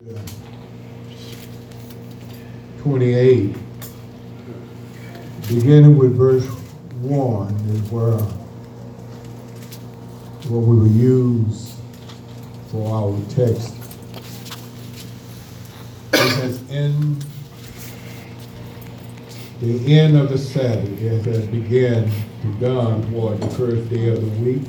28, beginning with verse 1 is where what we will use for our text. It has in the end of the Sabbath, it has begun to dawn toward the first day of the week.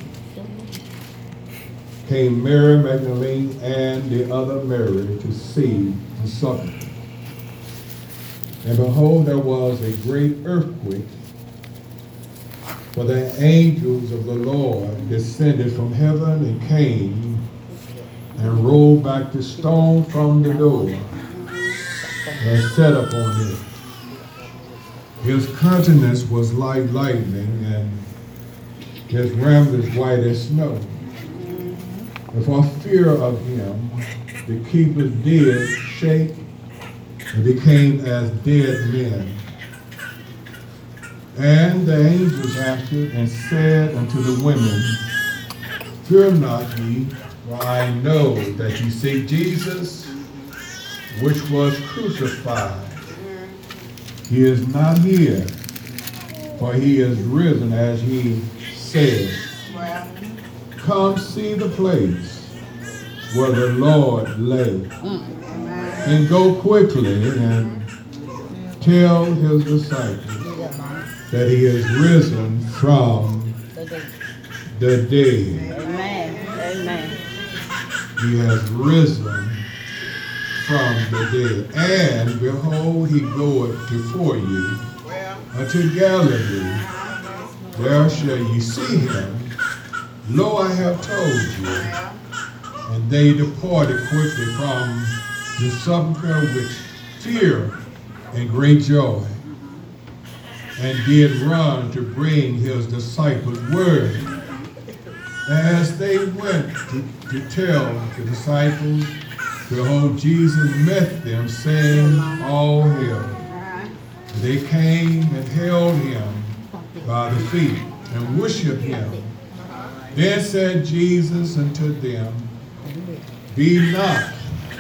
Came Mary Magdalene and the other Mary to see the supper. And behold, there was a great earthquake, for the angels of the Lord descended from heaven and came and rolled back the stone from the door and sat upon it. His countenance was like lightning, and his raiment as white as snow. And for fear of him, the keepers did shake and became as dead men. And the angels answered and said unto the women, Fear not ye, for I know that ye seek Jesus, which was crucified. He is not here, for he is risen as he said. Come see the place where the Lord lay, and go quickly and tell his disciples that he is risen from the dead. Amen. He has risen from the dead. And behold, he goeth before you unto Galilee. There shall ye see him. Lo, I have told you. And they departed quickly from the sepulchre with fear and great joy, and did run to bring his disciples word. As they went to tell the disciples, behold, Jesus met them, saying, All hail. They came and held him by the feet and worshipped him. Then said Jesus unto them, Be not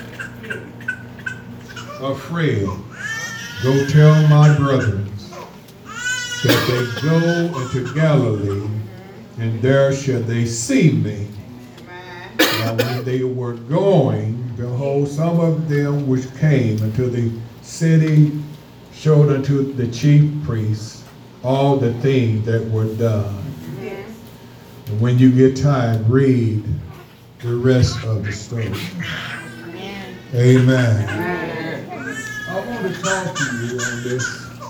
afraid. Go tell my brethren that they go into Galilee, and there shall they see me. Now when they were going, behold, some of them which came into the city showed unto the chief priests all the things that were done. And when you get time, read the rest of the story. Amen. I want to talk to you on this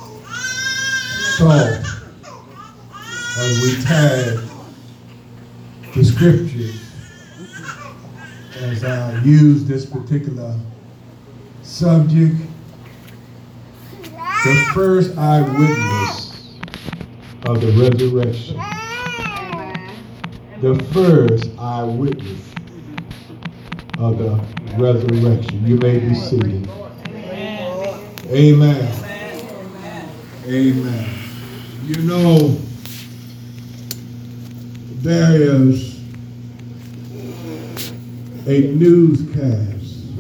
salt as we tag the scriptures as I use this particular subject. The first eyewitness of the resurrection. The first eyewitness of the resurrection. You may be seated. Amen. Amen. You know, there is a newscast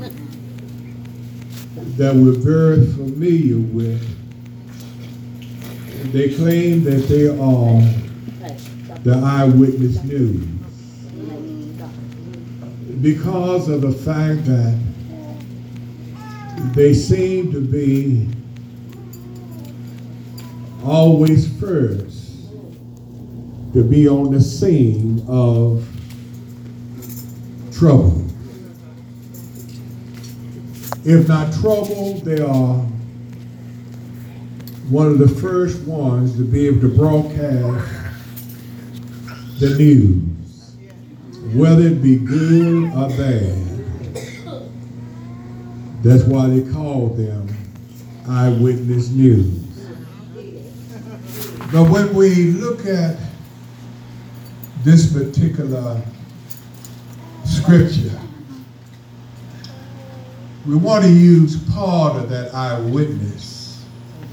that we're very familiar with. They claim that they are the eyewitness news because of the fact that they seem to be always first to be on the scene of trouble. If not trouble, they are one of the first ones to be able to broadcast the news, whether it be good or bad. That's why they call them eyewitness news. But when we look at this particular scripture, we want to use part of that eyewitness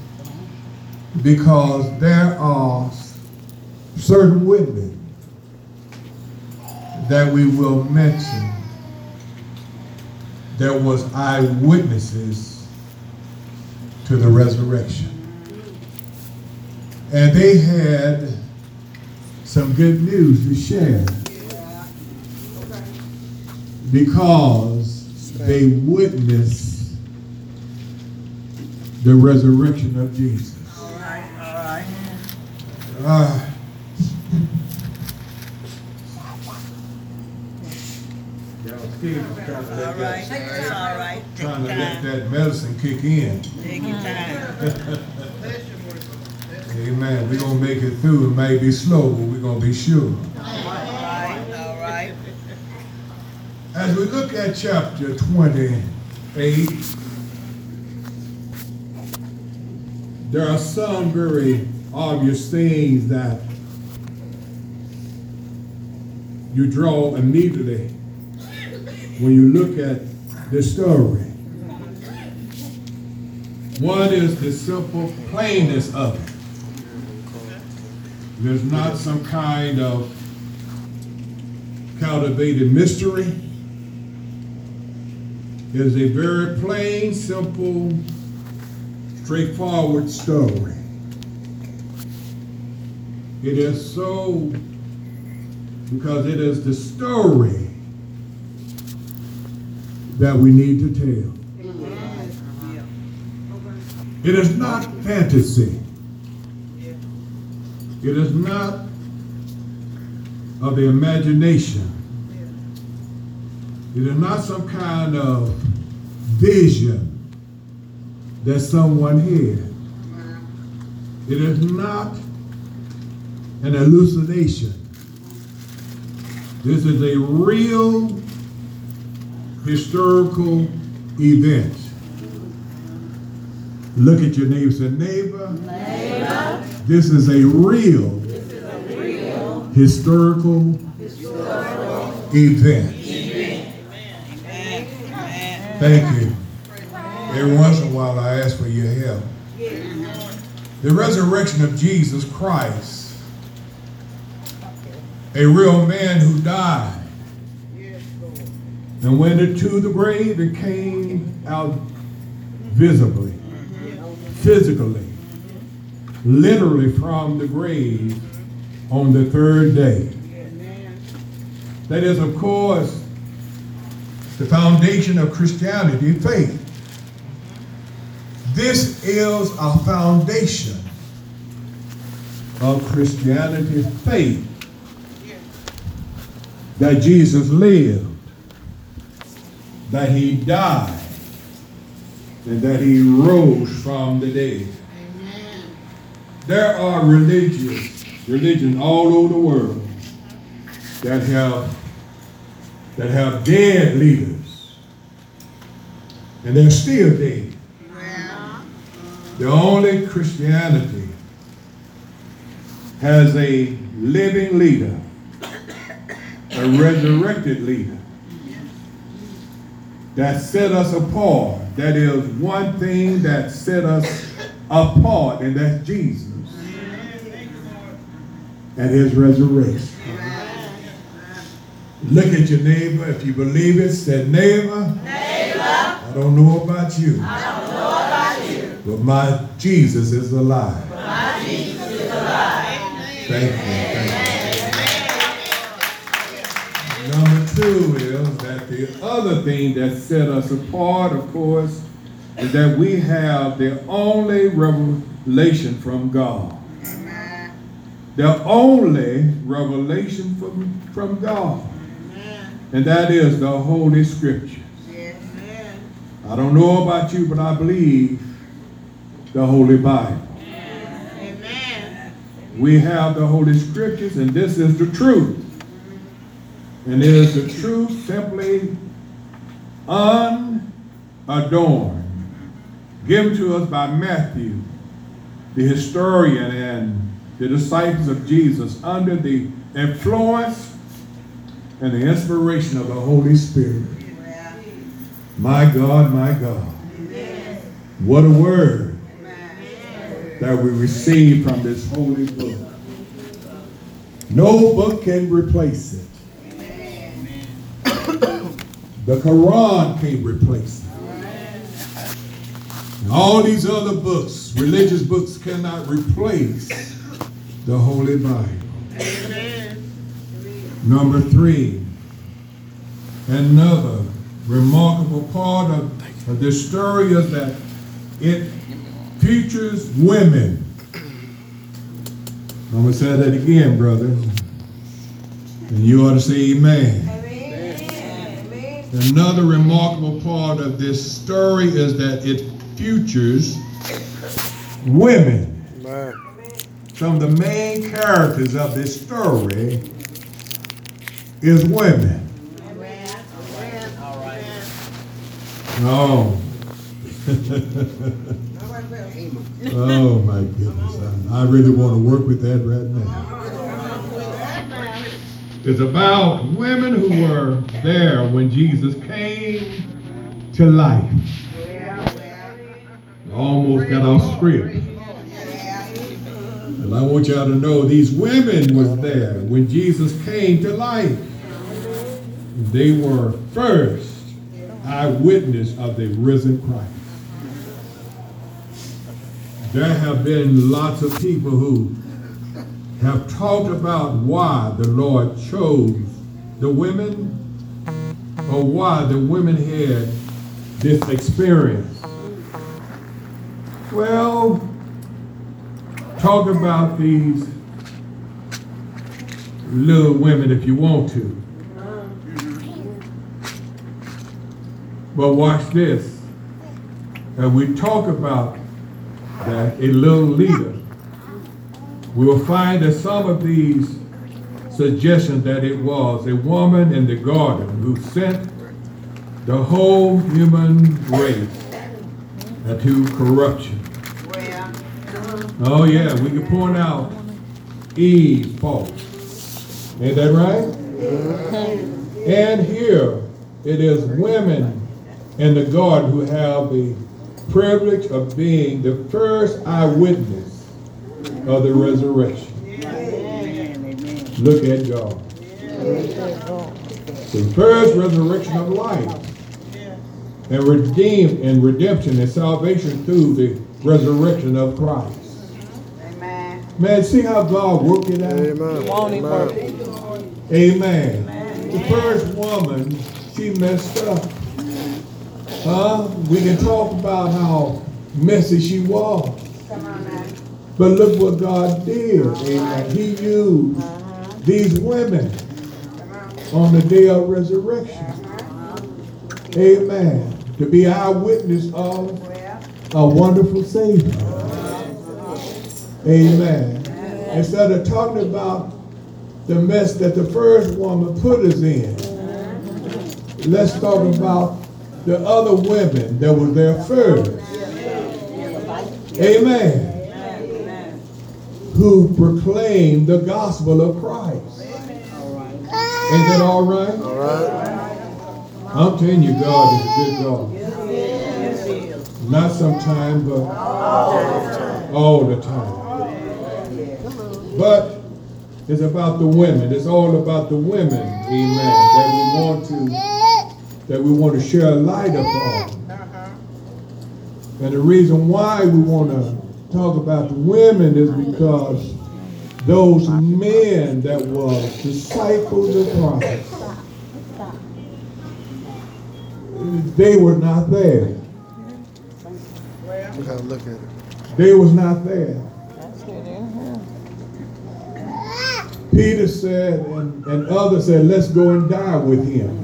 because there are certain women that we will mention there was eyewitnesses to the resurrection. And they had some good news to share because they witnessed the resurrection of Jesus. All right. Trying to let that medicine kick in. Take your time. Amen. We're going to make it through. It may be slow, but we're going to be sure. All right. As we look at chapter 28, there are some very obvious things that you draw immediately when you look at this story. One is the simple plainness of it. There's not some kind of cultivated mystery. It is a very plain, simple, straightforward story. It is so because it is the story that we need to tell. It is not fantasy. It is not of the imagination. It is not some kind of vision that someone had. It is not an hallucination. This is a real historical event. Look at your neighbor and say, neighbor, this is a real historical event. Thank you. Every once in a while I ask for your help. The resurrection of Jesus Christ, a real man who died and went into the grave and came out visibly, physically, literally from the grave on the third day. That is, of course, the foundation of Christianity, faith. This is our foundation of Christianity, faith. That Jesus lived, that he died, and that he rose from the dead. Amen. There are religions all over the world that have dead leaders, and they're still dead. Yeah. The only Christianity has a living leader, a resurrected leader that set us apart. That is one thing that set us apart, and that's Jesus and his resurrection. Look at your neighbor. If you believe it, say, neighbor, I don't know about you, but my Jesus is alive. Thank you. Number two is that the other thing that set us apart, of course, is that we have the only revelation from God. Amen. The only revelation from God. Amen. And that is the Holy Scriptures. Amen. I don't know about you, but I believe the Holy Bible. Amen. We have the Holy Scriptures, and this is the truth. And it is the truth simply unadorned, given to us by Matthew, the historian and the disciples of Jesus, under the influence and the inspiration of the Holy Spirit. My God, my God. What a word that we receive from this holy book. No book can replace it. The Quran can't replace it. And all these other books, religious books, cannot replace the Holy Bible. Number 3, another remarkable part of this story is that it features women. I'm going to say that again, brother. And you ought to say amen. Amen. Another remarkable part of this story is that it features women. Amen. Some of the main characters of this story is women. Amen. All right. Oh. Oh my goodness. I really want to work with that right now. It's about women who were there when Jesus came to life. I almost got off script. And I want y'all to know these women was there when Jesus came to life. They were first eyewitness of the risen Christ. There have been lots of people who have talked about why the Lord chose the women, or why the women had this experience. Well, talk about these little women if you want to. But watch this. And we talk about that a little leader, we will find that some of these suggestions that it was a woman in the garden who sent the whole human race into corruption. Oh yeah, we can point out Eve's fault. Ain't that right? And here it is women in the garden who have the privilege of being the first eyewitness of the resurrection. Look at God. The first resurrection of life and redemption and salvation through the resurrection of Christ. Man, see how God worked it out? Amen. The first woman, she messed up. We can talk about how messy she was. But look what God did. Amen. He used these women on the day of resurrection. Amen. To be eyewitness of a wonderful Savior. Amen. Instead of talking about the mess that the first woman put us in, let's talk about the other women that were there first. Amen. Who proclaimed the gospel of Christ. Ain't that all right? All right. I'm telling you, God is a good God. Not sometimes, but all the time. But it's about the women. It's all about the women, amen, that we want to share a light upon. And the reason why we want to talk about the women is because those men that were disciples of Christ, they were not there. We gotta look at it. They was not there. Peter said, and others said, let's go and die with him.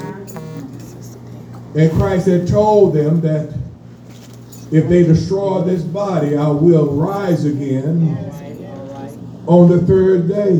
And Christ had told them that if they destroy this body, I will rise again on the third day.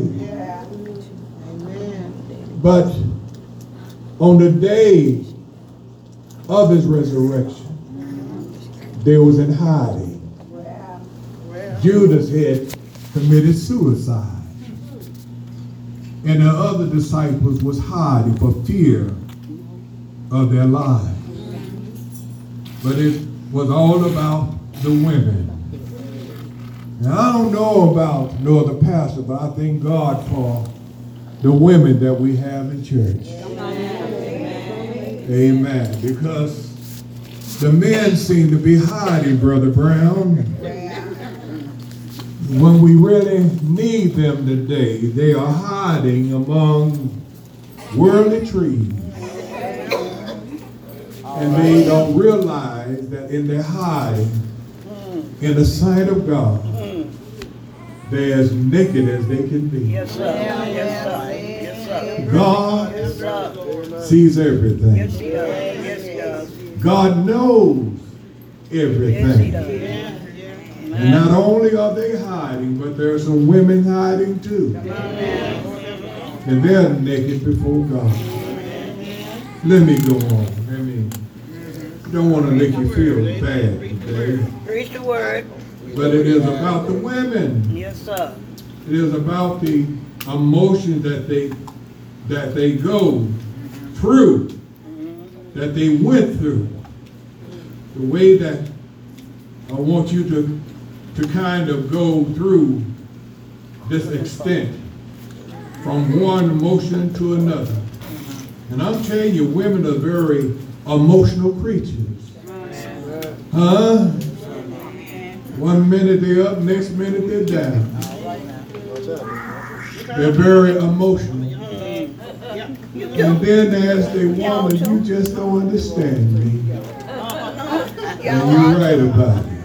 But on the day of his resurrection, they was in hiding. Judas had committed suicide. And the other disciples was hiding for fear of their lives. But it was all about the women. Now, I don't know about no other pastor, but I thank God for the women that we have in church. Amen. Because the men seem to be hiding, Brother Brown. When we really need them today, they are hiding among worldly trees. And they don't realize that in their hiding, in the sight of God, they're as naked as they can be. Yes, sir. Yes, sir. Yes, sir. God Yes, sir. sees everything. Yes, he does. Yes, he does. God knows Yes, he everything. does. And not only are they hiding, but there are some women hiding too. And they're naked before God. Let me go on. I don't want to make you feel bad today. Preach the word. But it is about the women. Yes, sir. It is about the emotions that they go through, that they went through. The way that I want you to kind of go through this extent from one emotion to another. And I'm telling you, women are very emotional creatures. Huh? One minute they're up, next minute they're down. They're very emotional. And then as they woman, you just don't understand me. And you're right about it.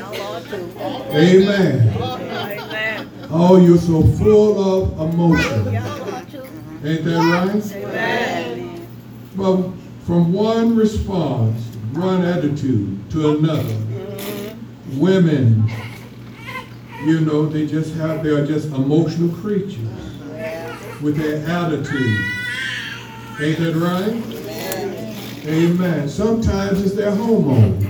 Amen. Amen. Oh, you're so full of emotion. Ain't that right? Amen. Well, from one response, one attitude to another, women, you know, they are just emotional creatures with their attitude. Ain't that right? Amen. Sometimes it's their hormones.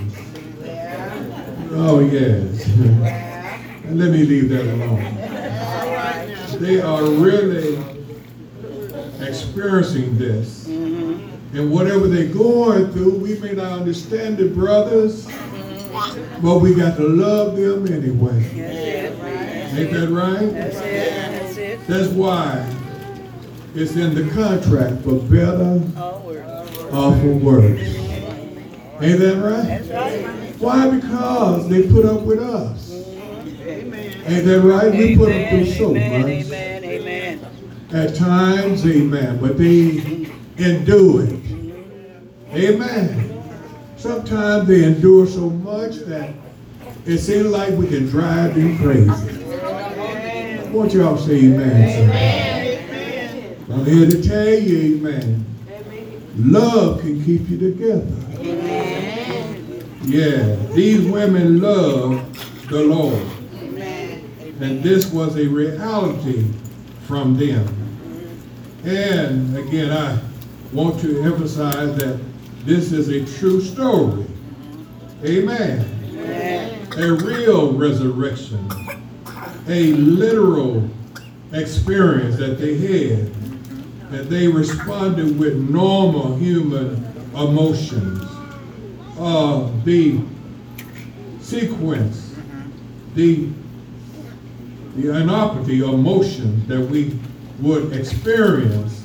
Oh, yes. And let me leave that alone. They are really experiencing this. And whatever they're going through, we may not understand it, brothers, but we got to love them anyway. Ain't that right? That's it. That's it. That's why it's in the contract for better All word. or for worse. Ain't that right? That's right. Why? Because they put up with us. Ain't that right? We put them through so much. Amen. Amen. At times, amen, but they endure it. Amen. Sometimes they endure so much that it seems like we can drive them crazy. I want y'all to say amen. I'm here to tell you, amen. Love can keep you together. Yeah, these women love the Lord. And this was a reality from them. And again, I want to emphasize that this is a true story. Amen. A real resurrection. A literal experience that they had. That they responded with normal human emotions. The sequence, the inoperative emotions that we would experience,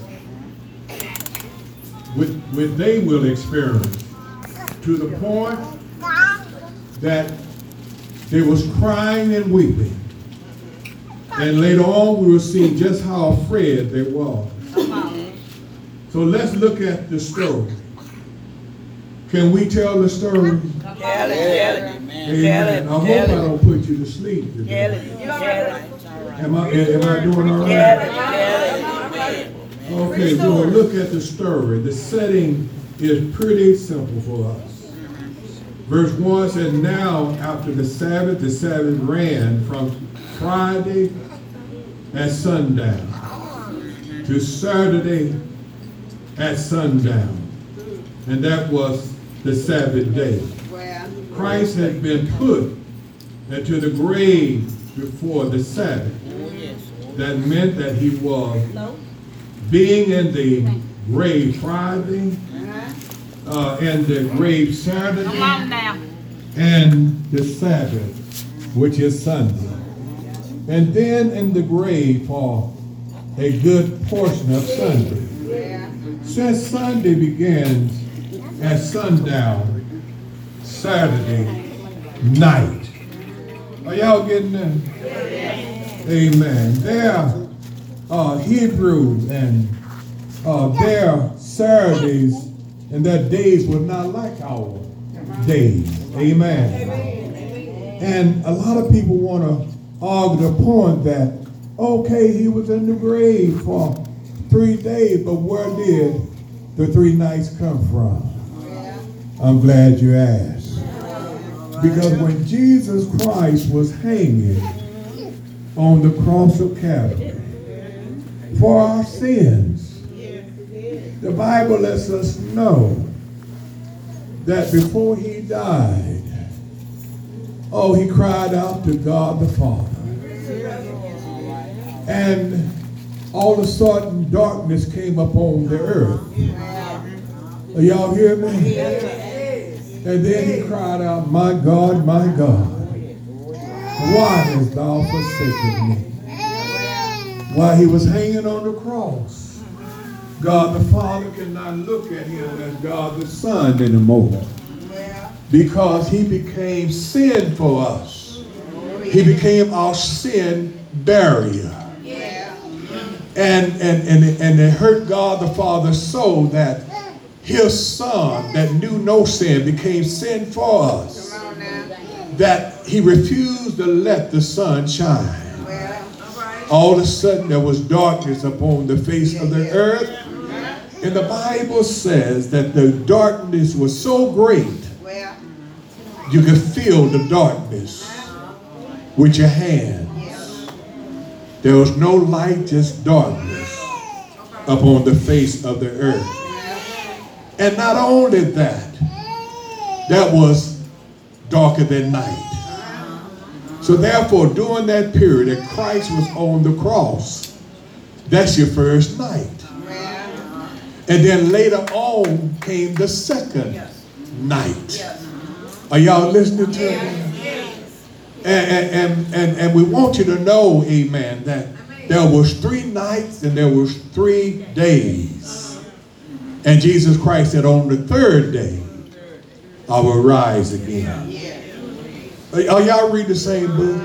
what they will experience, to the point that they was crying and weeping. And later on we will see just how afraid they were. So let's look at the story. Can we tell the story? Tell it. Amen. I hope I don't put you to sleep today. Am I doing all right? Okay, we'll look at the story. The setting is pretty simple for us. Verse 1 says, now after the Sabbath ran from Friday at sundown to Saturday at sundown. And that was the Sabbath day. Christ had been put into the grave before the Sabbath. That meant that he was being in the grave Friday, and the grave Saturday, and the Sabbath, which is Sunday. And then in the grave for a good portion of Sunday. Since Sunday begins at sundown Saturday night. Are y'all getting that? Amen. Their Hebrew and their Saturdays and their days were not like our days. Amen. And a lot of people want to argue the point that, okay, he was in the grave for 3 days, but where did the 3 nights come from? I'm glad you asked. Because when Jesus Christ was hanging on the cross of Calvary for our sins, the Bible lets us know that before he died, he cried out to God the Father. And all of a sudden, darkness came upon the earth. Are y'all hear me? And then he cried out, my God, why hast thou forsaken me? While he was hanging on the cross, God the Father cannot look at him as God the Son anymore, because he became sin for us. He became our sin barrier. And it hurt God the Father so that his Son that knew no sin became sin for us, that he refused to let the sun shine. All of a sudden there was darkness upon the face of the earth, and the Bible says that the darkness was so great you could feel the darkness with your hands. There was no light, just darkness upon the face of the earth. And not only that, that was darker than night. So therefore, during that period that Christ was on the cross, that's your first night. And then later on came the second night. Are y'all listening to me? And we want you to know, amen, that there was 3 nights and there was 3 days. And Jesus Christ said, on the 3rd day, I will rise again. Are y'all read the same book?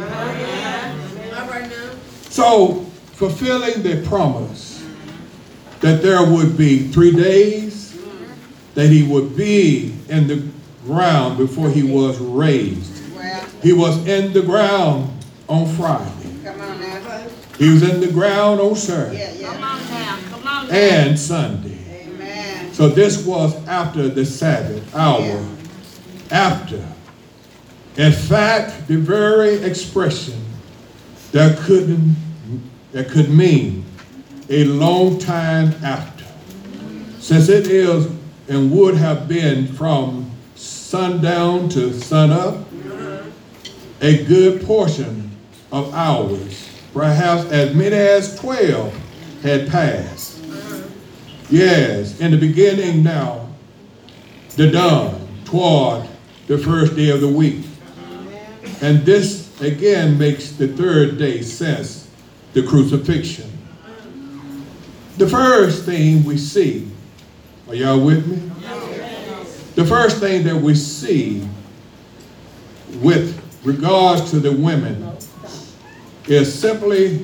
So, fulfilling the promise that there would be 3 days, that he would be in the ground before he was raised. He was in the ground on Friday. He was in the ground on Saturday and Sunday. So this was after the Sabbath hour. After. In fact, the very expression that could mean a long time after, since it is and would have been from sundown to sunup, a good portion of hours, perhaps as many as 12 had passed. Yes, in the beginning now, the dawn toward the first day of the week. And this again makes the 3rd day since the crucifixion. The first thing we see, are y'all with me? The first thing that we see with regards to the women is simply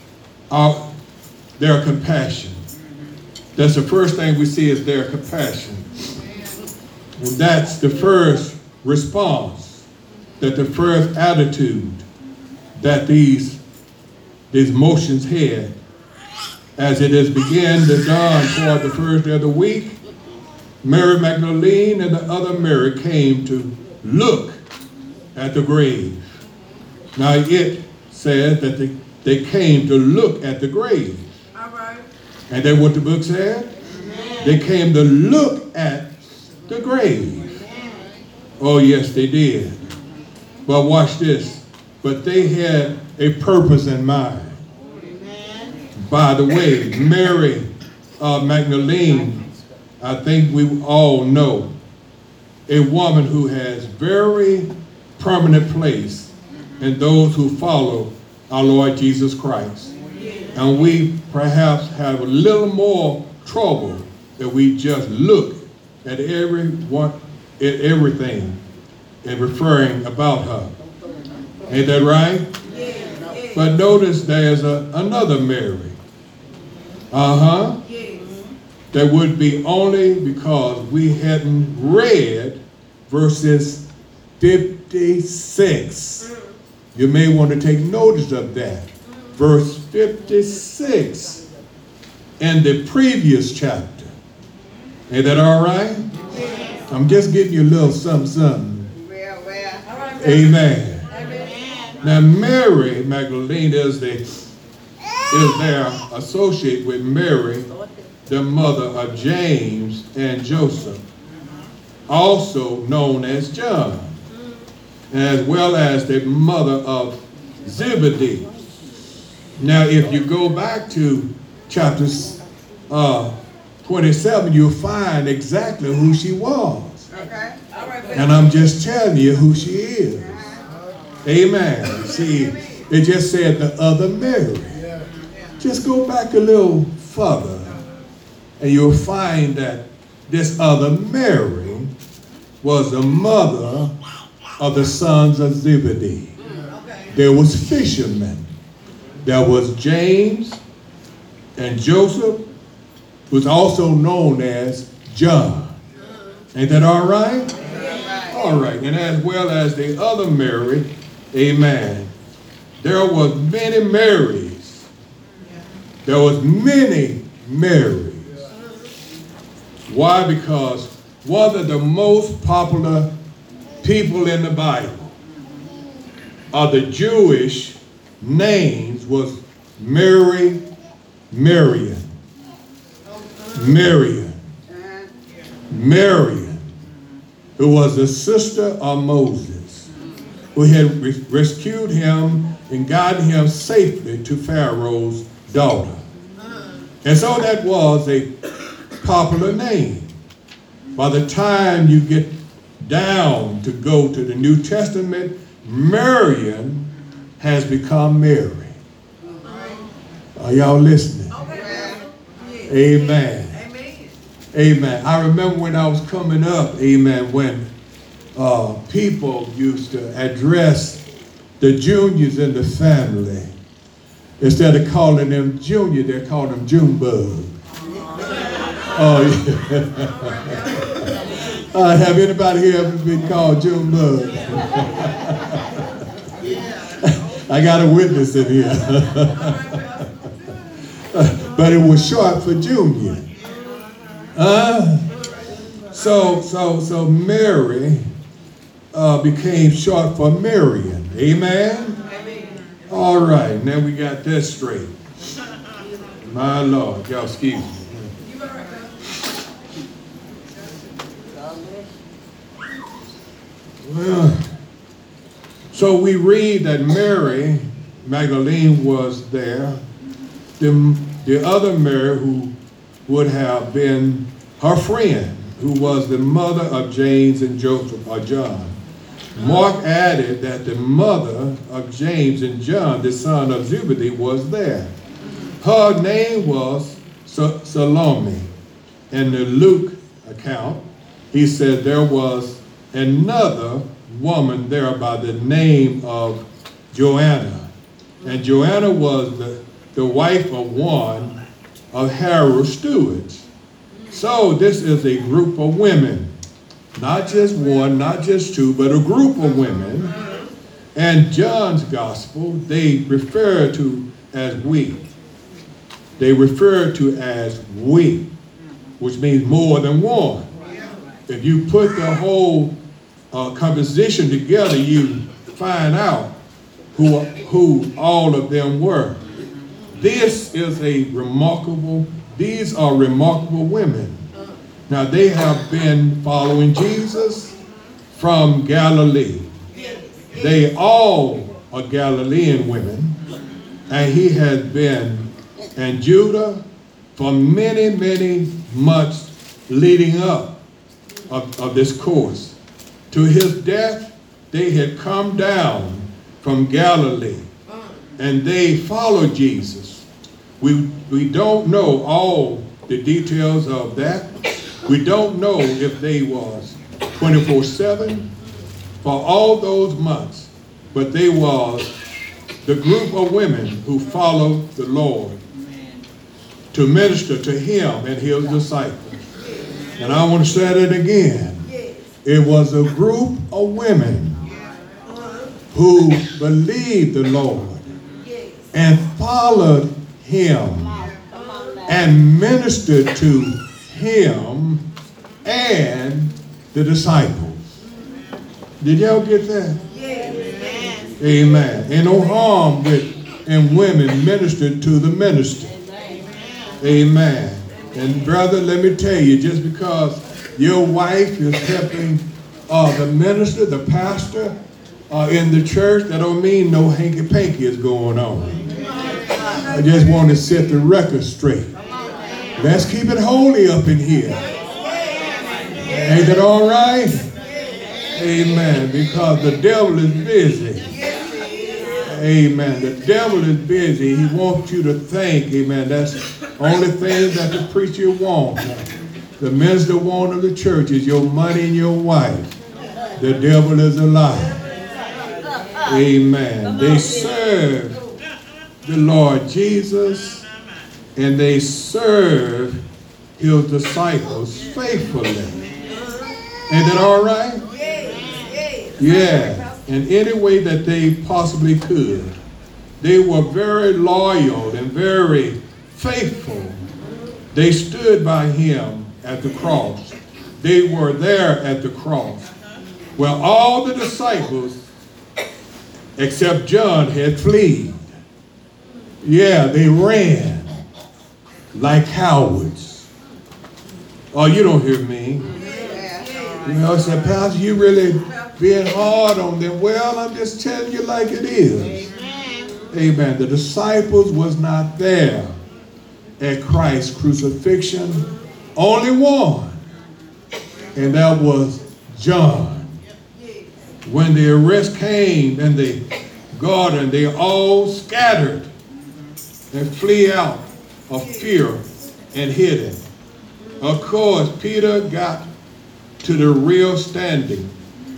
their compassion. That's the first thing we see is their compassion. And that's the first response, that the first attitude that these motions had as it is began to dawn toward the first day of the week. Mary Magdalene and the other Mary came to look at the grave. Now it says that they came to look at the grave. All right. And then what the book said? They came to look at the grave. Oh yes, they did. But watch this. But they had a purpose in mind. By the way, Mary Magdalene, I think we all know, a woman who has very permanent place in those who follow our Lord Jesus Christ. And we perhaps have a little more trouble that we just look at everything and referring about her. Ain't that right? But notice there's another Mary. That would be only because we hadn't read verses 56. You may want to take notice of that. Verse 56 in the previous chapter. Ain't that all right? I'm just giving you a little something. Amen. Now Mary Magdalene is there associated with Mary, the mother of James and Joseph, also known as John, as well as the mother of Zebedee. Now, if you go back to chapter 27, you'll find exactly who she was. And I'm just telling you who she is. Amen. See, it just said the other Mary. Just go back a little further, and you'll find that this other Mary was the mother of the sons of Zebedee. There was fishermen. There was James and Joseph, who's also known as John. Ain't that all right? All right. And as well as the other Mary, amen, there was many Marys. There was many Marys. Why? Because one of the most popular people in the Bible of the Jewish names was Mary, Marian, who was the sister of Moses, who had rescued him and gotten him safely to Pharaoh's daughter. And so that was a popular name. By the time you get down to go to the New Testament, Marian has become Mary. Are y'all listening? Amen. Amen. I remember when I was coming up, amen, when people used to address the juniors in the family. Instead of calling them junior, they called them Junebug. Oh, yeah. Have anybody here ever been called Junebug? I got a witness in here. But it was short for junior. So Mary became short for Marian. Amen? All right, now we got that straight. My Lord, y'all excuse me. Well, so we read that Mary Magdalene was there. The other Mary who would have been her friend, who was the mother of James and Joseph or John. Mark added that the mother of James and John, the son of Zebedee, was there. Her name was Salome. In the Luke account, he said there was another woman there by the name of Joanna. And Joanna was the wife of one of Herod's stewards. So this is a group of women. Not just one, not just two, but a group of women. And John's gospel, they refer to as we. They refer to as we, which means more than one. If you put the whole composition together, you find out who all of them were. These are remarkable women. Now they have been following Jesus from Galilee. They all are Galilean women, and he has been in Judah for many months leading up of this course. To his death, they had come down from Galilee, and they followed Jesus. We don't know all the details of that, We don't know if they was 24/7 for all those months, but they was the group of women who followed the Lord to minister to him and his disciples. And I want to say that again. It was a group of women who believed the Lord and followed him and ministered to him and the disciples. Did y'all get that? Amen. Ain't no harm in women ministered to the minister. Amen. And brother, let me tell you, just because your wife is helping the minister, the pastor in the church, that don't mean no hanky-panky is going on. I just want to set the record straight. Let's keep it holy up in here. Ain't that all right? Amen. Because the devil is busy. Amen. The devil is busy. He wants you to think, amen, that's the only thing that the preacher wants. The minister want of the church is your money and your wife. The devil is a liar. Amen. They serve the Lord Jesus and they serve his disciples faithfully. Ain't that all right? Yeah. In any way that they possibly could. They were very loyal and very faithful. They stood by him at the cross. They were there at the cross. Well, all the disciples, except John, had fled. Yeah, they ran like cowards. Oh, you don't hear me. You know, I said, Pastor, you really being hard on them. Well, I'm just telling you like it is. Amen. The disciples was not there at Christ's crucifixion. Only one. And that was John. When the arrest came and they got and they all scattered and flee out of fear and hidden. Of course, Peter got to the real standing.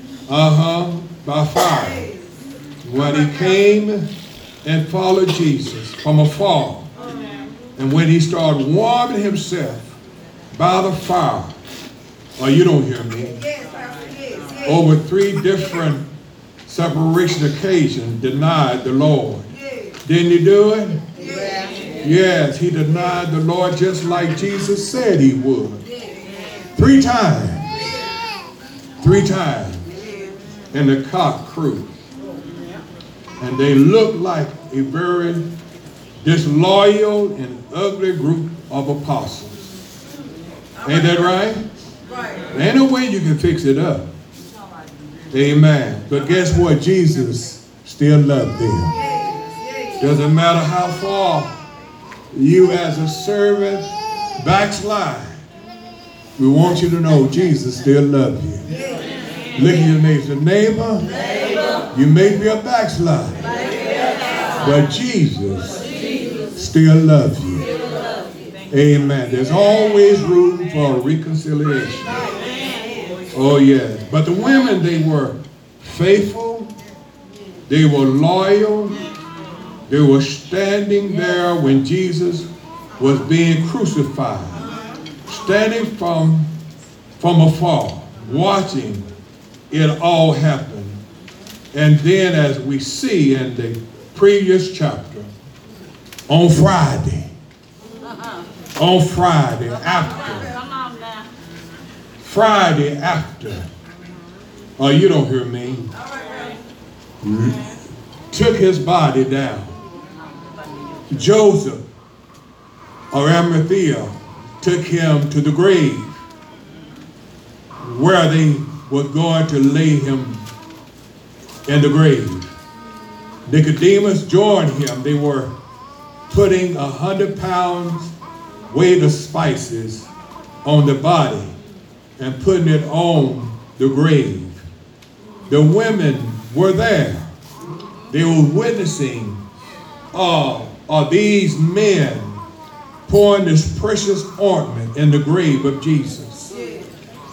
By fire. When he came and followed Jesus from afar. And when he started warming himself by the fire. Oh, you don't hear me. Over 3 different separation occasions denied the Lord. Didn't he do it? Yes, he denied the Lord just like Jesus said he would. 3 times. 3 times. And the cock crew. And they looked like a very disloyal and ugly group of apostles. Ain't that right? There ain't no way you can fix it up. Amen. But guess what? Jesus still loved them. Doesn't matter how far you as a servant backslide. We want you to know Jesus still loves you. Look at your neighbor. You may be a backslider, but Jesus still loves you. Amen. There's always room for reconciliation. Oh, yes. But the women, they were faithful. They were loyal. They were standing there when Jesus was being crucified. Standing from afar, watching it all happen. And then as we see in the previous chapter, on Friday after, oh, you don't hear me, took his body down. Joseph or Arimathea took him to the grave where they were going to lay him in the grave. Nicodemus joined him. They were putting 100 pounds weight of spices on the body and putting it on the grave. The women were there. They were witnessing these men pouring this precious ointment in the grave of Jesus.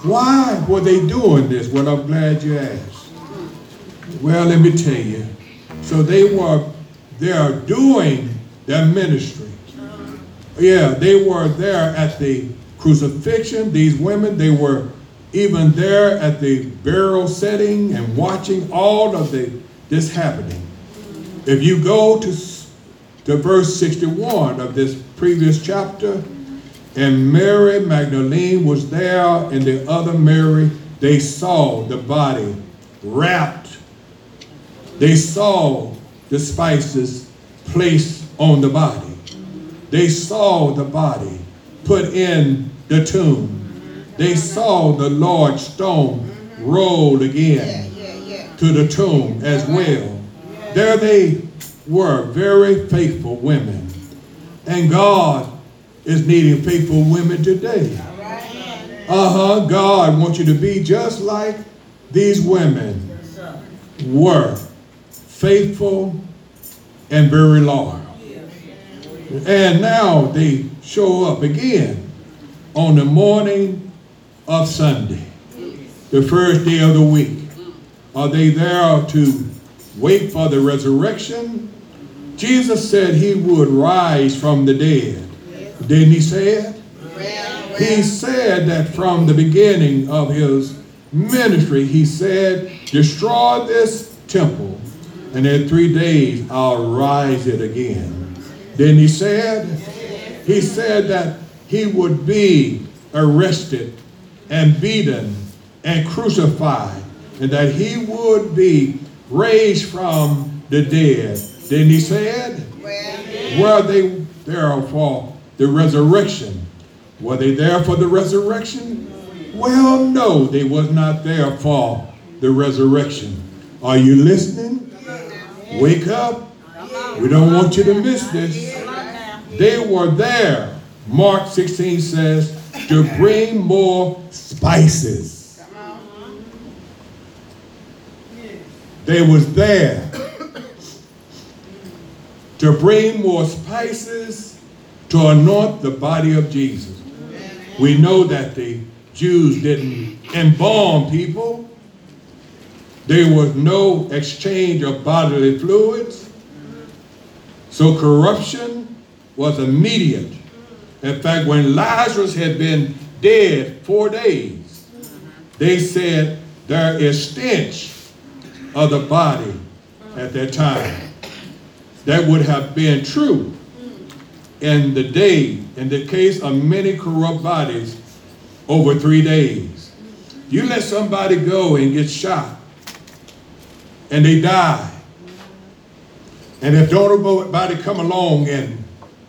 Why were they doing this? Well, I'm glad you asked. Well, let me tell you. So they are doing their ministry. Yeah, they were there at the crucifixion. These women, they were even there at the burial setting and watching all of this happening. If you go to verse 61 of this previous chapter, and Mary Magdalene was there, and the other Mary, they saw the body wrapped. They saw the spices placed on the body. They saw the body put in the tomb. They saw the large stone rolled again to the tomb as well. There they were, very faithful women. And God is needing faithful women today. God wants you to be just like these women were, faithful and very loyal. And now they show up again on the morning of Sunday, the first day of the week. Are they there to wait for the resurrection? Jesus said he would rise from the dead. Didn't he say it? He said that from the beginning of his ministry, he said, destroy this temple, and in 3 days I'll rise it again. Then he said that he would be arrested and beaten and crucified, and that he would be raised from the dead. Then he said, were they there for the resurrection? Were they there for the resurrection? Well, no, they was not there for the resurrection. Are you listening? Wake up. We don't want you to miss this. They were there, Mark 16 says, to bring more spices. They was there to bring more spices to anoint the body of Jesus. We know that the Jews didn't embalm people. There was no exchange of bodily fluids. So corruption was immediate. In fact, when Lazarus had been dead 4 days, they said there is stench of the body at that time. That would have been true in the case of many corrupt bodies over 3 days. You let somebody go and get shot and they die. And if nobody come along and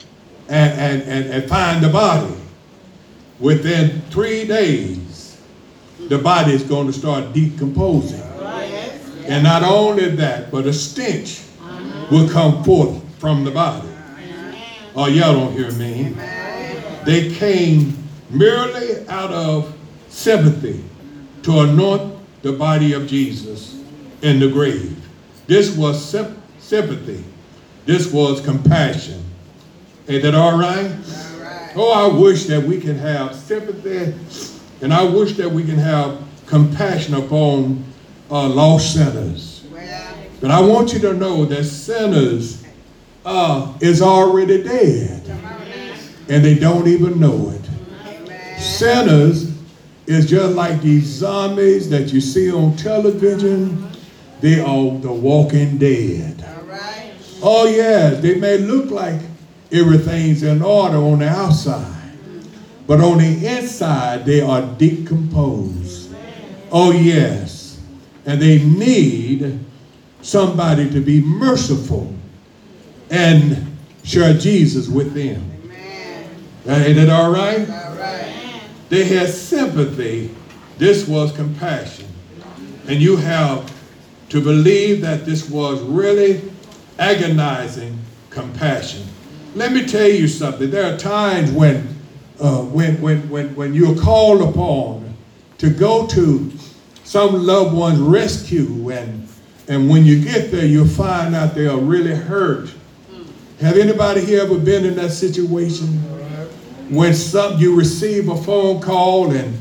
find the body, within 3 days, the body is going to start decomposing. And not only that, but a stench will come forth from the body. Oh, y'all don't hear me. They came merely out of sympathy to anoint the body of Jesus in the grave. This was sympathy. This was compassion. Ain't that all right? Oh, I wish that we can have sympathy, and I wish that we can have compassion upon lost sinners. But I want you to know that sinners is already dead, and they don't even know it. Sinners is just like these zombies that you see on television. They are the walking dead. Oh yes, they may look like everything's in order on the outside, but on the inside they are decomposed. Oh yes, and they need somebody to be merciful and share Jesus with them. Ain't that all right? They had sympathy. This was compassion. And you have to believe that this was really agonizing compassion. Let me tell you something. There are times when you're called upon to go to some loved one's rescue, and when you get there, you'll find out they are really hurt. Have anybody here ever been in that situation when you receive a phone call and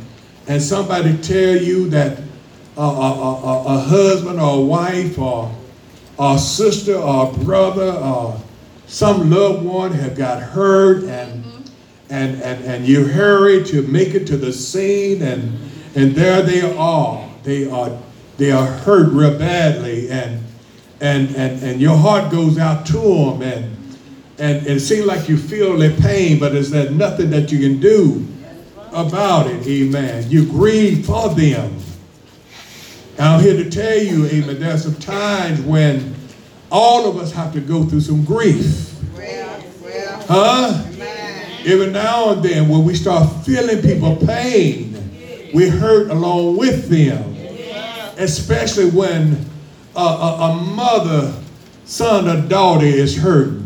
and somebody tell you that a husband or a wife or a sister or a brother or some loved one have got hurt, and you hurry to make it to the scene, and there they are. They are hurt real badly, and your heart goes out to them, and it seems like you feel their pain, but there's nothing that you can do about it. Amen. You grieve for them. And I'm here to tell you, amen, there's some times when all of us have to go through some grief. Every now and then when we start feeling people's pain, we hurt along with them. Especially when a mother, son, or daughter is hurting.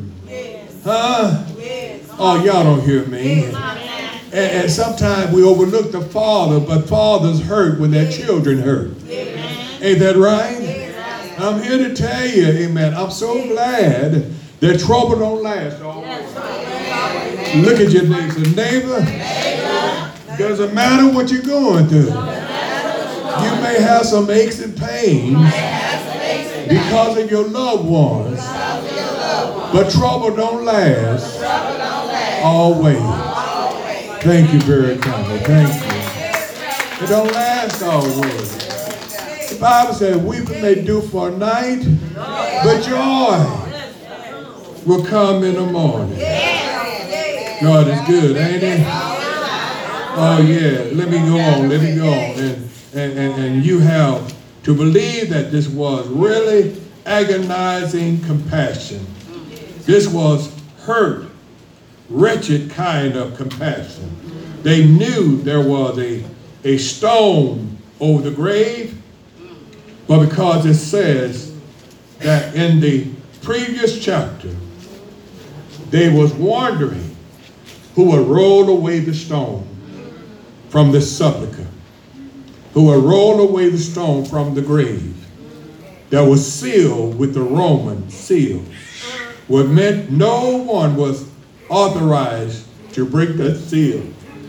Oh, y'all don't hear me. And sometimes we overlook the father, but fathers hurt when their children hurt. Ain't that right? I'm here to tell you, amen, I'm so glad that trouble don't last always. Look at your neighbor. Doesn't matter what you're going through. You may have some aches and pains because of your loved ones. But trouble don't last always. Thank you very kindly. Thank you. It don't last always. The Bible says weeping may do for a night, but joy will come in the morning. God is good, ain't he? Oh yeah, let me go on. And you have to believe that this was really agonizing compassion. This was hurt, wretched kind of compassion. They knew there was a stone over the grave, but because it says that in the previous chapter, they was wondering who would roll away the stone from the sepulchre, who would roll away the stone from the grave that was sealed with the Roman seal, what meant no one was authorized to break that seal.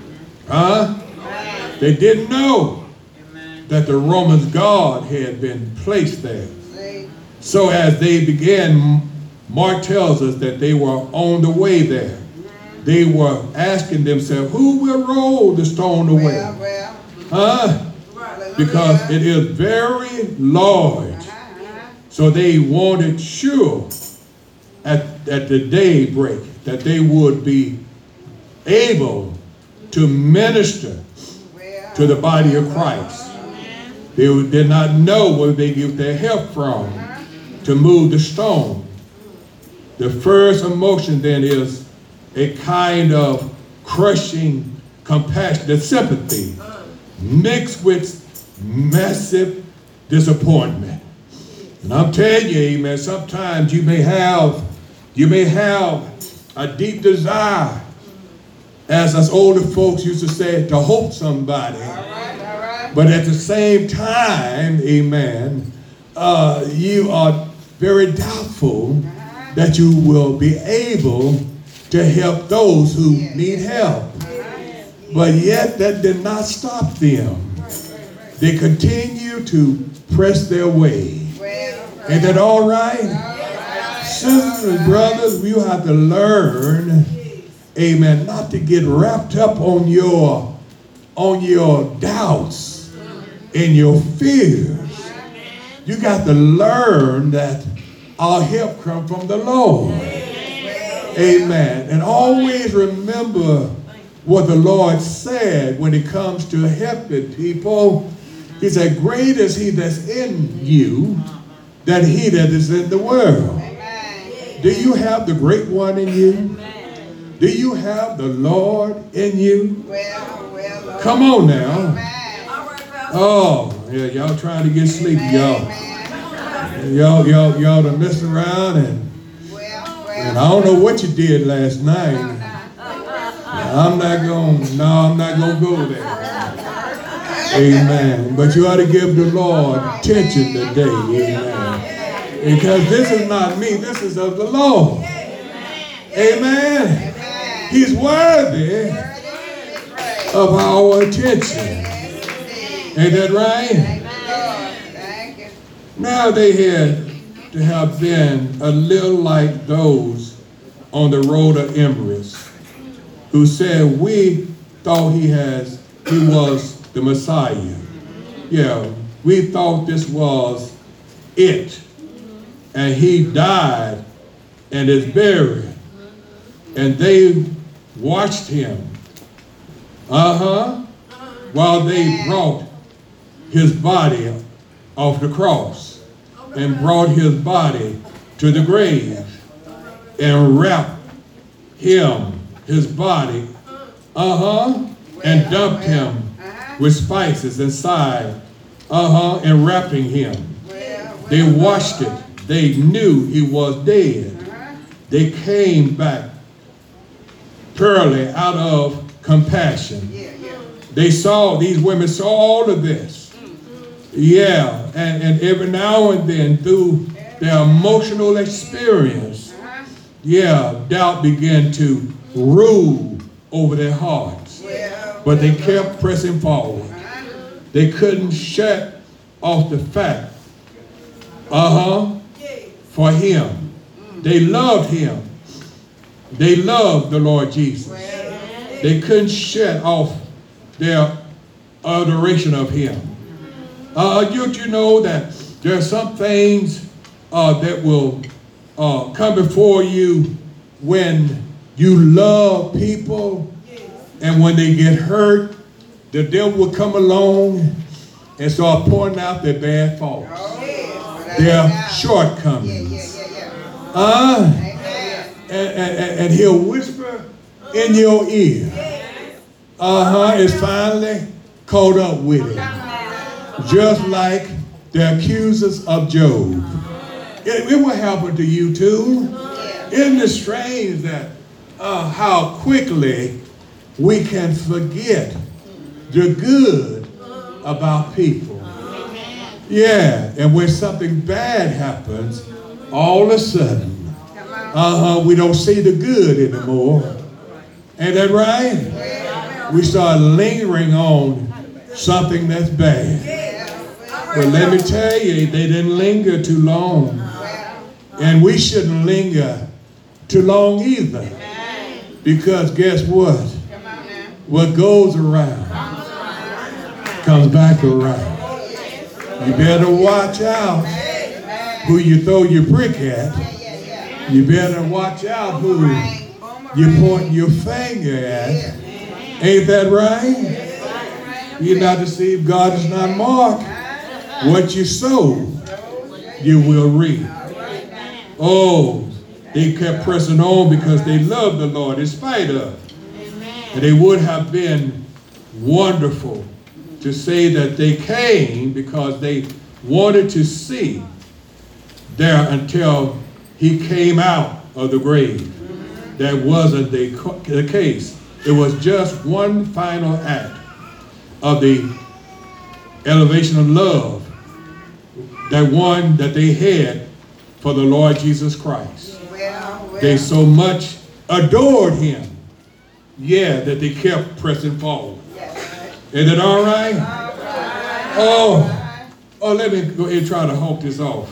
They didn't know that the Romans' guard had been placed there. So as they began, Mark tells us that they were on the way there. They were asking themselves, who will roll the stone away? Because it is very large. So they wanted sure at the daybreak that they would be able to minister to the body of Christ. They did not know where they get their help from to move the stone. The first emotion then is a kind of crushing compassion, the sympathy, mixed with massive disappointment. And I'm telling you, amen, sometimes you may have a deep desire, as us older folks used to say, to hope somebody. But at the same time, amen, you are very doubtful that you will be able to help those who need help. But yet that did not stop them. They continue to press their way. Ain't that all right? Sisters and brothers, you have to learn, amen, not to get wrapped up on your doubts and your fears. You got to learn that our help comes from the Lord. Amen. And always remember what the Lord said when it comes to helping people. He said, great is he that's in you than he that is in the world. Do you have the great one in you? Do you have the Lord in you? Come on now. Oh, yeah, y'all trying to get sleepy, y'all. Y'all done messed around and I don't know what you did last night. I'm not gonna go there. Amen. But you ought to give the Lord attention today. Amen. Because this is not me, this is of the Lord. Amen. He's worthy of our attention. Ain't that right? Thank you. Now they had to have been a little like those on the road of Emmaus who said, we thought he was the Messiah. Yeah, we thought this was it. And he died and is buried. And they watched him. While they brought his body off the cross and brought his body to the grave and wrapped his body, and dumped him with spices inside, and wrapping him. They washed it. They knew he was dead. They came back purely out of compassion. These women saw all of this. Yeah, and every now and then through their emotional experience, doubt began to rule over their hearts. But they kept pressing forward. They couldn't shut off the fact, for him. They loved him. They loved the Lord Jesus. They couldn't shut off their adoration of him. You know that there are some things that will come before you when you love people, and when they get hurt, the devil will come along and start pointing out their bad faults, their shortcomings. And he'll whisper in your ear. It's finally caught up with it. Just like the accusers of Job. It will happen to you too. Isn't it strange that how quickly we can forget the good about people? Yeah, and when something bad happens, all of a sudden, we don't see the good anymore. Ain't that right? We start lingering on something that's bad. But let me tell you, they didn't linger too long. And we shouldn't linger too long either. Because guess what? What goes around comes back around. You better watch out who you throw your brick at. You better watch out who you point your finger at. Ain't that right? You're not deceived. God is not mocked. What you sow, you will reap. Oh, they kept pressing on because they loved the Lord in spite of. And it would have been wonderful to say that they came because they wanted to see there until he came out of the grave. That wasn't the case. It was just one final act of the elevation of love, that one that they had for the Lord Jesus Christ. They so much adored him, that they kept pressing forward. Is it all right? Oh, let me go ahead and try to halt this off.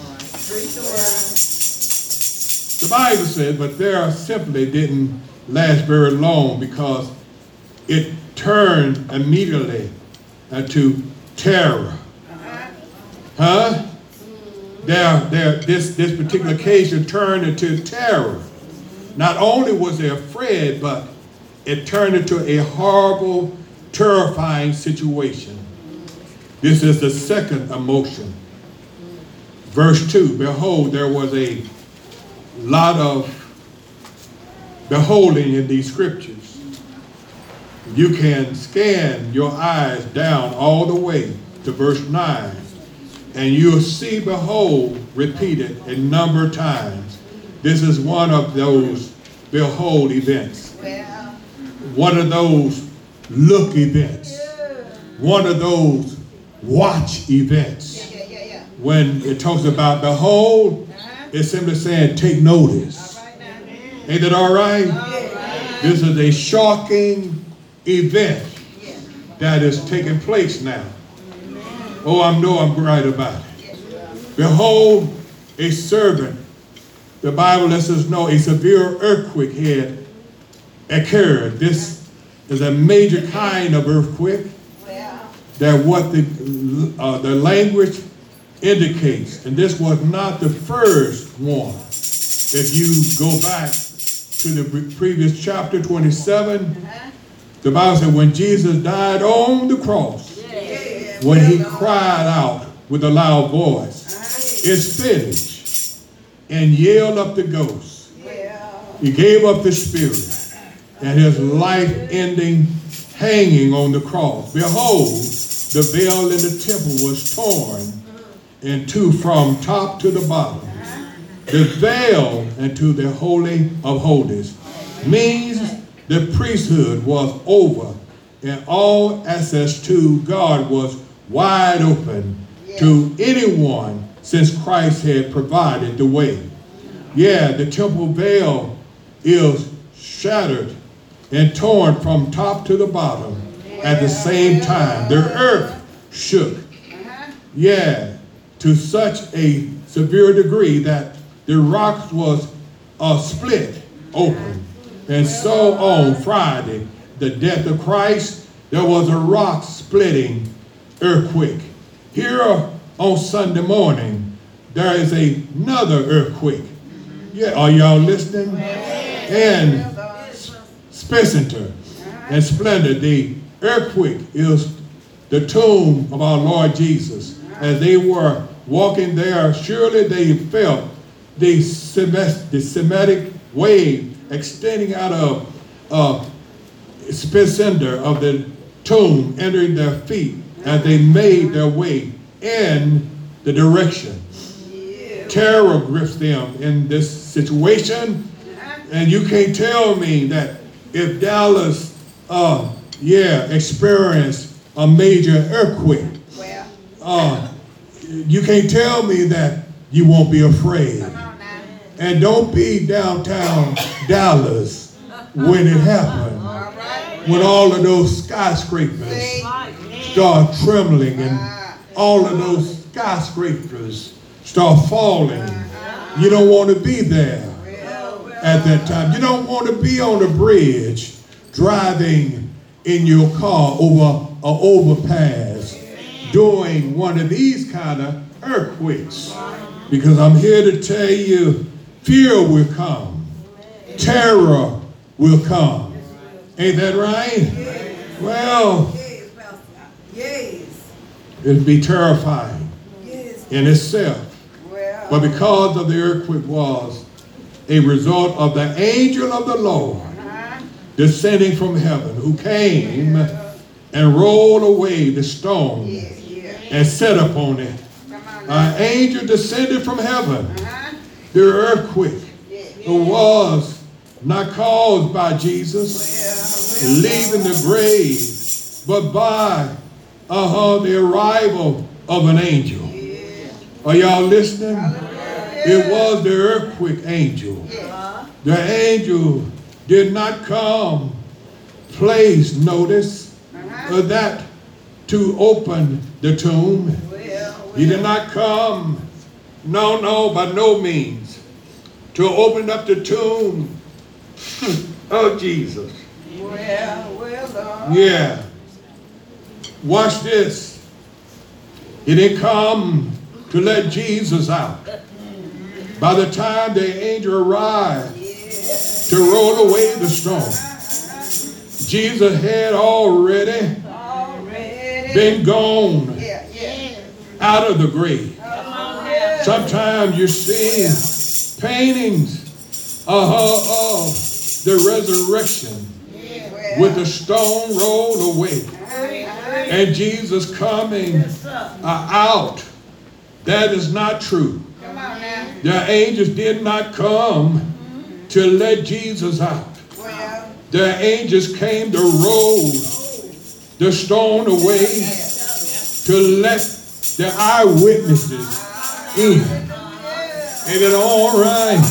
The Bible said, but there simply didn't last very long because it turned immediately to terror. This particular occasion turned into terror. Not only was they afraid, but it turned into a horrible, terrifying situation. This is the second emotion. Verse 2, behold, there was a lot of beholding in these scriptures. You can scan your eyes down all the way to verse 9, and you'll see behold repeated a number of times. This is one of those behold events. One of those look events. One of those watch events. When it talks about behold, it's simply saying take notice. Ain't that all right? This is a shocking event that is taking place now. Oh, I know I'm right about it. Behold, a servant. The Bible lets us know a severe earthquake had occurred. This is a major kind of earthquake that what the language indicates. And this was not the first one. If you go back to the previous chapter 27, the Bible said when Jesus died on the cross, when he cried out with a loud voice, it's finished, and yelled up the ghost. He gave up the spirit, and his life-ending hanging on the cross. Behold, the veil in the temple was torn in two from top to the bottom. The veil into the Holy of Holies means the priesthood was over and all access to God was wide open to anyone since Christ had provided the way. Yeah, the temple veil is shattered and torn from top to the bottom at the same time. The earth shook. Yeah, to such a severe degree that the rocks was split open. And so on Friday, the death of Christ, there was a rock splitting earthquake. Here on Sunday morning, there is another earthquake. Yeah, are y'all listening? And Spencer and Splendor, the earthquake is the tomb of our Lord Jesus. As they were walking there, surely they felt the Semitic wave extending out of Spencer of the tomb, entering their feet as they made their way in the direction. Terror grips them in this situation, and you can't tell me that if Dallas, experienced a major earthquake, you can't tell me that you won't be afraid. And don't be downtown Dallas when it happened, when all of those skyscrapers start trembling and all of those skyscrapers start falling. You don't want to be there at that time. You don't want to be on the bridge driving in your car over an overpass during one of these kind of earthquakes. Because I'm here to tell you, fear will come. Terror will come. Ain't that right? Well, it'll be terrifying in itself. But because of the earthquake was a result of the angel of the Lord descending from heaven, who came and rolled away the stone and sat upon it. An angel descended from heaven. The earthquake was not caused by Jesus leaving the grave, but by the arrival of an angel. Are y'all listening? It was the earthquake angel. The angel did not come, place notice, that to open the tomb. He did not come, no, by no means, to open up the tomb of Jesus. Yeah. Watch this. He didn't come to let Jesus out. By the time the angel arrived to roll away the stone, Jesus had already been gone out of the grave. Sometimes you see paintings of the resurrection with the stone rolled away and Jesus coming out. That is not true. The angels did not come to let Jesus out. The angels came to roll the stone away to let the eyewitnesses in. Ain't it all right?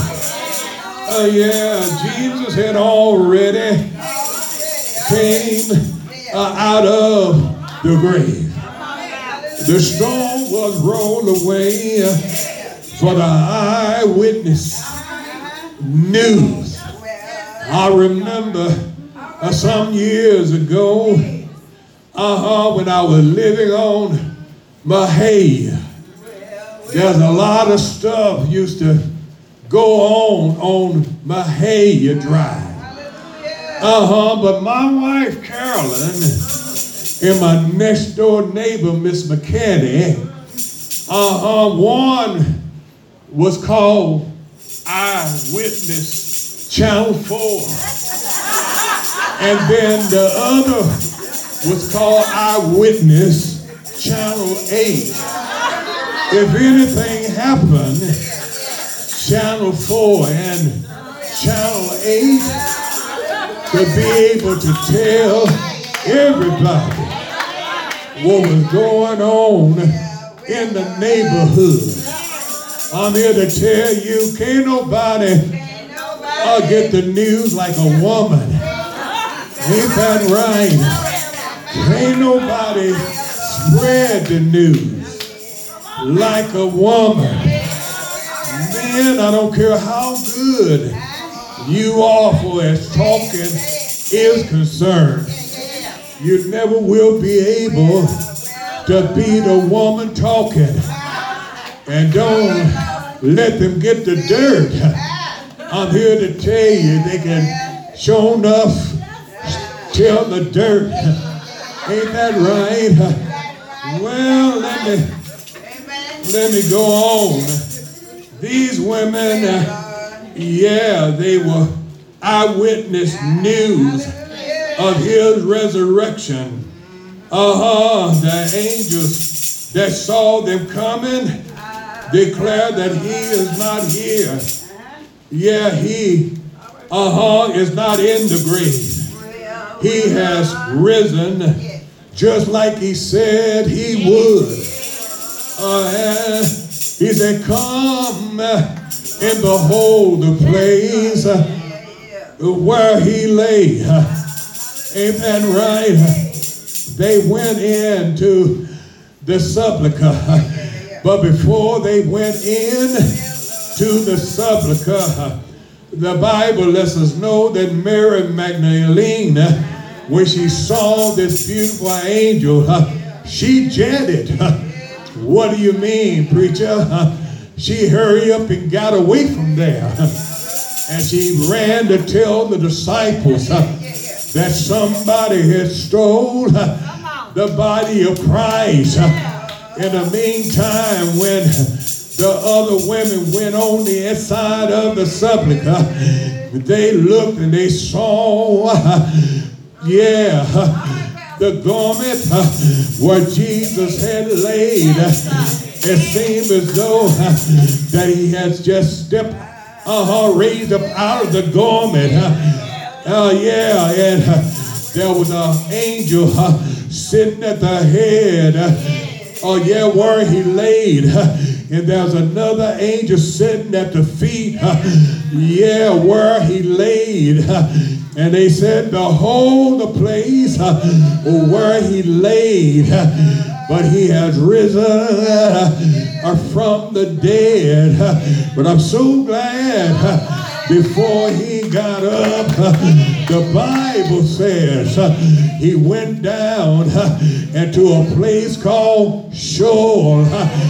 Jesus had already came out of the grave. The storm was rolled away for the eyewitness news. I remember some years ago when I was living on Mahia. There's a lot of stuff used to go on Mahia Drive. But my wife Carolyn and my next door neighbor Miss McKinney, one was called Eyewitness Channel 4, and then the other was called Eyewitness Channel 8. If anything happened, Channel 4 and Channel 8 could be able to tell everybody what was going on in the neighborhood. I'm here to tell you, can't nobody get the news like a woman. Ain't that right? Ain't nobody spread the news like a woman. Man, I don't care how good you are for as talking is concerned. You never will be able to be the woman talking. And don't let them get the dirt. I'm here to tell you they can sure enough tell the dirt. Ain't that right? Well, let me go on. These women, they were eyewitness news of his resurrection. The angels that saw them coming declared that he is not here. Yeah, he is not in the grave. He has risen just like he said he would. He said, come and behold the place where he lay. Ain't that right? They went into the sepulchre. But before they went in to the sepulchre, the Bible lets us know that Mary Magdalene, when she saw this beautiful angel, she jetted. What do you mean, preacher? She hurried up and got away from there. And she ran to tell the disciples that somebody had stole the body of Christ. In the meantime, when the other women went on the inside of the sepulchre, they looked and they saw, the garment where Jesus had laid. It seemed as though that he had just stepped, raised up out of the garment. And there was an angel sitting at the head. Where he laid. And there's another angel sitting at the feet. Where he laid. And they said, behold the place where he laid. But he has risen from the dead. But I'm so glad before he got up, the Bible says he went down into a place called Sheol.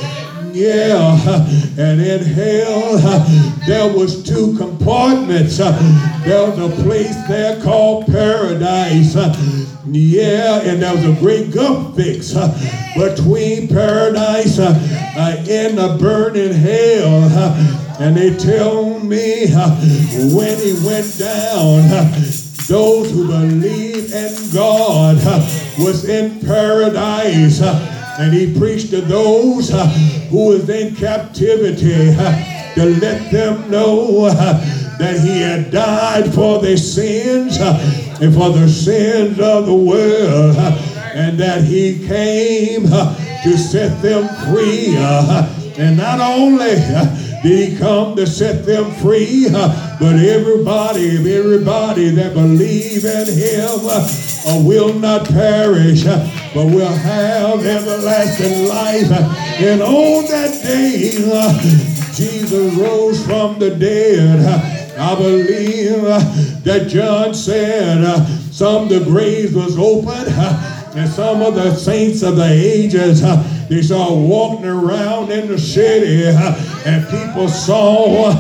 And in hell there was two compartments. There was a place there called paradise. And there was a great gulf fix between paradise and the burning hell. And they tell me when he went down, those who believe in God was in paradise. And he preached to those who was in captivity to let them know that he had died for their sins and for the sins of the world, and that he came to set them free. And not only Did he come to set them free? But everybody that believe in him will not perish, but will have everlasting life. And on that day, Jesus rose from the dead. I believe that John said some of the graves was open, and some of the saints of the ages, they saw walking around in the city, and people saw,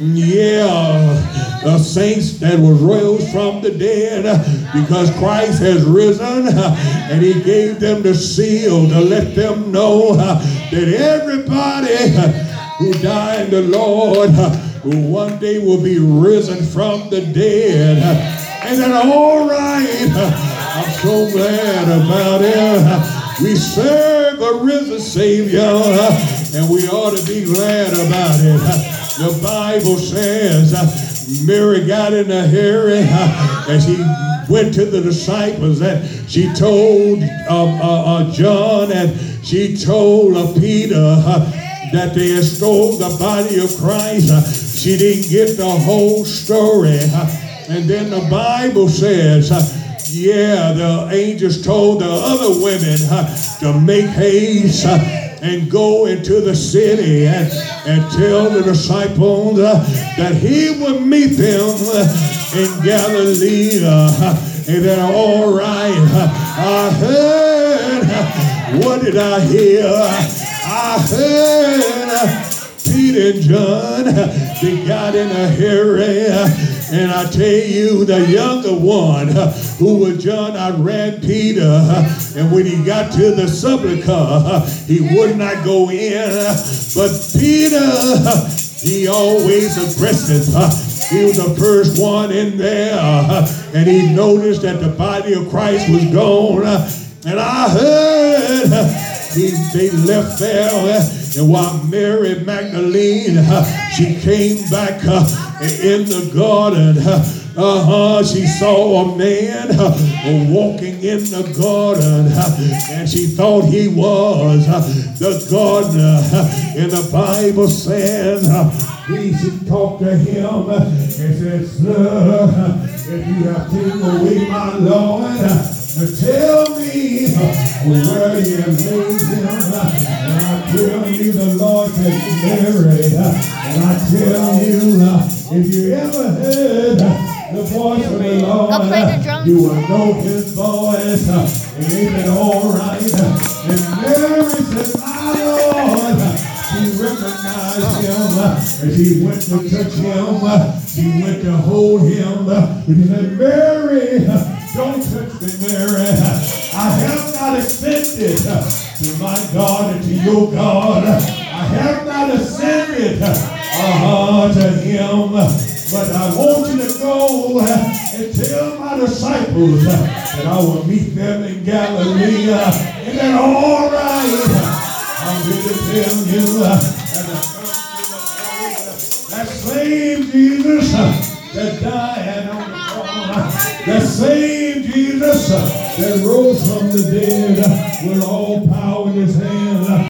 the saints that was rose from the dead, because Christ has risen, and he gave them the seal to let them know that everybody who died in the Lord who one day will be risen from the dead. And then, all right, I'm so glad about it. We serve a risen Savior, and we ought to be glad about it. The Bible says Mary got in a hurry as she went to the disciples, and she told John, and she told Peter that they had stole the body of Christ. She didn't get the whole story. And then the Bible says, the angels told the other women to make haste and go into the city and tell the disciples that he would meet them in Galilee. And then, all right, I heard, what did I hear? I heard Peter and John, they got in a hurry, and I tell you, the younger one, who was John, outran Peter, and when he got to the sepulchre, he would not go in, but Peter, he always aggressive. He was the first one in there, and he noticed that the body of Christ was gone, and I heard they left there, and while Mary Magdalene, she came back in the garden, she saw a man walking in the garden, and she thought he was the gardener. And the Bible says, she talked to him and said, "Sir, if you have taken away my Lord, tell me where you laid him." And I tell you, the Lord said, "Mary." And I tell you, if you ever heard the voice of the Lord, you will know his voice. Ain't it all right? And Mary said, "My Lord." She recognized him, and she went to touch him. She went to hold him. But he said, "Mary, don't touch me, Mary. I have not ascended to my God and to your God. I have not ascended to him. But I want you to go and tell my disciples that I will meet them in Galilee." And then, all right, I'm here to tell you that same Jesus that died on the cross, that same Jesus that rose from the dead with all power in his hand,